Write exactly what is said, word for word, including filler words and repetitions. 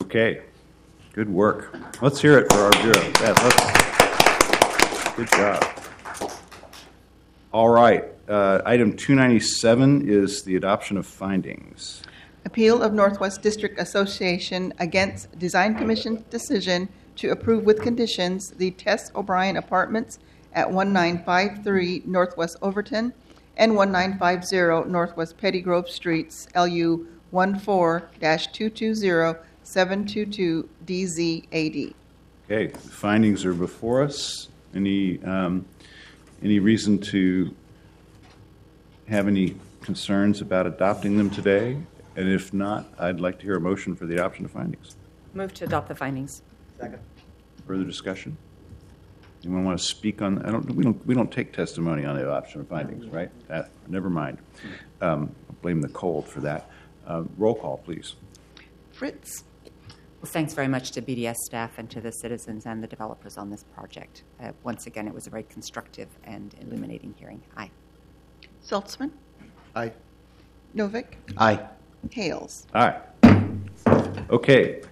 Okay. Good work. Let's hear it for our bureau. Yeah, let's, good job. All right. Uh, item two ninety-seven is the adoption of findings. Appeal of Northwest District Association against Design Commission's decision to approve with conditions the Tess O'Brien Apartments at nineteen fifty-three Northwest Overton and nineteen fifty Northwest Petty Grove Streets, L U fourteen dash two two zero seven two two D Z A D. Okay. The findings are before us. Any um, any reason to have any concerns about adopting them today? And if not, I'd like to hear a motion for the adoption of findings. Move to adopt the findings. Second. Further discussion? Anyone want to speak on? I don't. We don't. We don't take testimony on the adoption of findings, right? That, never mind. Um, I'll blame the cold for that. Uh, roll call, please. Fritz. Well, thanks very much to B D S staff and to the citizens and the developers on this project. Uh, once again, it was a very constructive and illuminating hearing. Aye. Saltzman. Aye. Novick. Aye. Hales. All right. Okay.